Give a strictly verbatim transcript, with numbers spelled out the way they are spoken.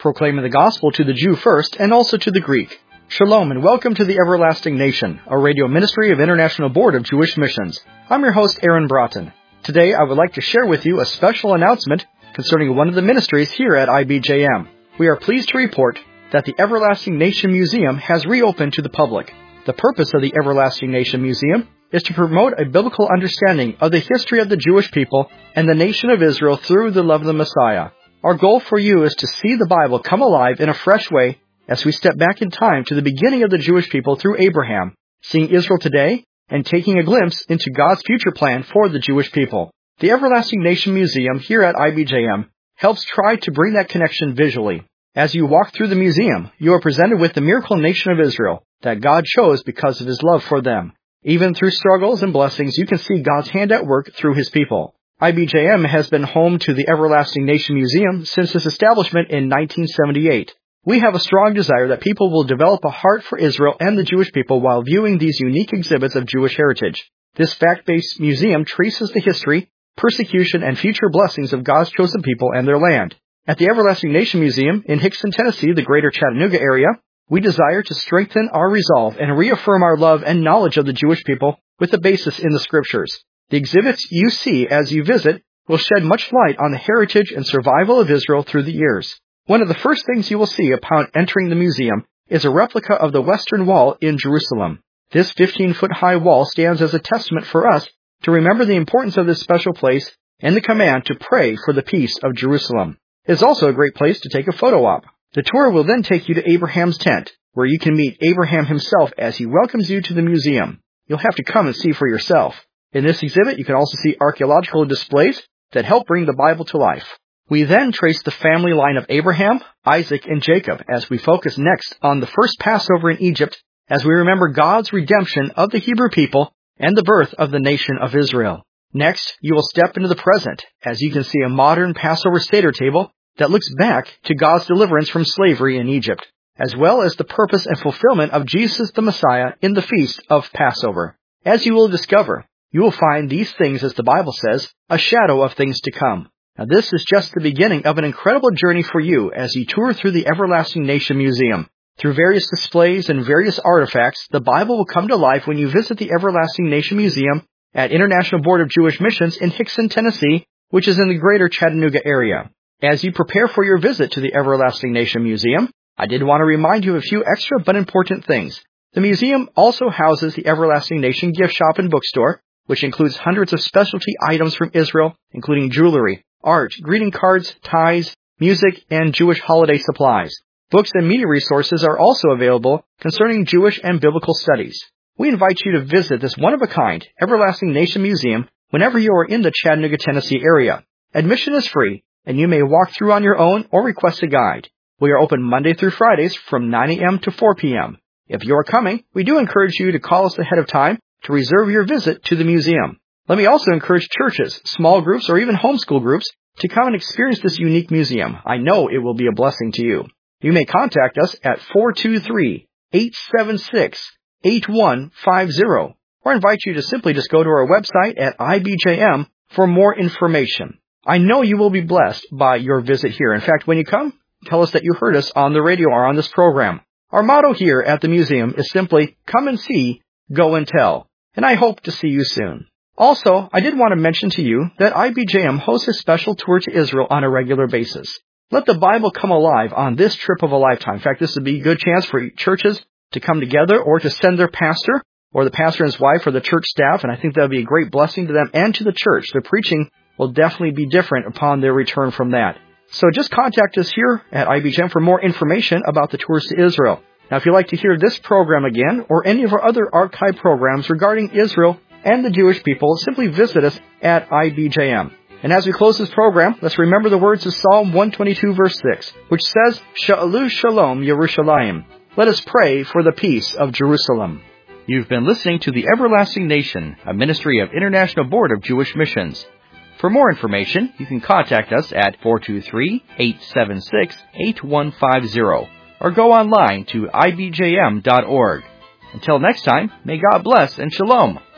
proclaiming the gospel to the Jew first and also to the Greek. Shalom and welcome to the Everlasting Nation, a radio ministry of International Board of Jewish Missions. I'm your host, Aaron Broughton. Today I would like to share with you a special announcement concerning one of the ministries here at I B J M. We are pleased to report that the Everlasting Nation Museum has reopened to the public. The purpose of the Everlasting Nation Museum is to promote a biblical understanding of the history of the Jewish people and the nation of Israel through the love of the Messiah. Our goal for you is to see the Bible come alive in a fresh way as we step back in time to the beginning of the Jewish people through Abraham, seeing Israel today, and taking a glimpse into God's future plan for the Jewish people. The Everlasting Nation Museum here at I B J M helps try to bring that connection visually. As you walk through the museum, you are presented with the miracle nation of Israel that God chose because of His love for them. Even through struggles and blessings, you can see God's hand at work through His people. I B J M has been home to the Everlasting Nation Museum since its establishment in nineteen seventy-eight. We have a strong desire that people will develop a heart for Israel and the Jewish people while viewing these unique exhibits of Jewish heritage. This fact-based museum traces the history, persecution, and future blessings of God's chosen people and their land. At the Everlasting Nation Museum in Hickson, Tennessee, the greater Chattanooga area, we desire to strengthen our resolve and reaffirm our love and knowledge of the Jewish people with a basis in the Scriptures. The exhibits you see as you visit will shed much light on the heritage and survival of Israel through the years. One of the first things you will see upon entering the museum is a replica of the Western Wall in Jerusalem. This fifteen-foot-high wall stands as a testament for us to remember the importance of this special place and the command to pray for the peace of Jerusalem. It is also a great place to take a photo op. The tour will then take you to Abraham's tent, where you can meet Abraham himself as he welcomes you to the museum. You'll have to come and see for yourself. In this exhibit, you can also see archaeological displays that help bring the Bible to life. We then trace the family line of Abraham, Isaac, and Jacob as we focus next on the first Passover in Egypt as we remember God's redemption of the Hebrew people and the birth of the nation of Israel. Next, you will step into the present as you can see a modern Passover Seder table that looks back to God's deliverance from slavery in Egypt, as well as the purpose and fulfillment of Jesus the Messiah in the feast of Passover. As you will discover, you will find these things, as the Bible says, a shadow of things to come. Now this is just the beginning of an incredible journey for you as you tour through the Everlasting Nation Museum. Through various displays and various artifacts, the Bible will come to life when you visit the Everlasting Nation Museum at International Board of Jewish Missions in Hickson, Tennessee, which is in the greater Chattanooga area. As you prepare for your visit to the Everlasting Nation Museum, I did want to remind you of a few extra but important things. The museum also houses the Everlasting Nation gift shop and bookstore, which includes hundreds of specialty items from Israel, including jewelry, art, greeting cards, ties, music, and Jewish holiday supplies. Books and media resources are also available concerning Jewish and biblical studies. We invite you to visit this one-of-a-kind Everlasting Nation Museum whenever you are in the Chattanooga, Tennessee area. Admission is free, and you may walk through on your own or request a guide. We are open Monday through Fridays from nine a.m. to four p.m. If you are coming, we do encourage you to call us ahead of time to reserve your visit to the museum. Let me also encourage churches, small groups, or even homeschool groups to come and experience this unique museum. I know it will be a blessing to you. You may contact us at four two three, eight seven six, eight one five zero or invite you to simply just go to our website at I B J M for more information. I know you will be blessed by your visit here. In fact, when you come, tell us that you heard us on the radio or on this program. Our motto here at the museum is simply, come and see, go and tell. And I hope to see you soon. Also, I did want to mention to you that I B J M hosts a special tour to Israel on a regular basis. Let the Bible come alive on this trip of a lifetime. In fact, this would be a good chance for churches to come together or to send their pastor or the pastor and his wife or the church staff, and I think that would be a great blessing to them and to the church. Their preaching will definitely be different upon their return from that. So just contact us here at I B J M for more information about the tours to Israel. Now, if you'd like to hear this program again or any of our other archive programs regarding Israel and the Jewish people, simply visit us at I B J M. And as we close this program, let's remember the words of Psalm one twenty-two, verse six, which says, Sha'alu Shalom Yerushalayim. Let us pray for the peace of Jerusalem. You've been listening to the Everlasting Nation, a ministry of International Board of Jewish Missions. For more information, you can contact us at four two three, eight seven six, eight one five zero or go online to I B J M dot org. Until next time, may God bless and shalom.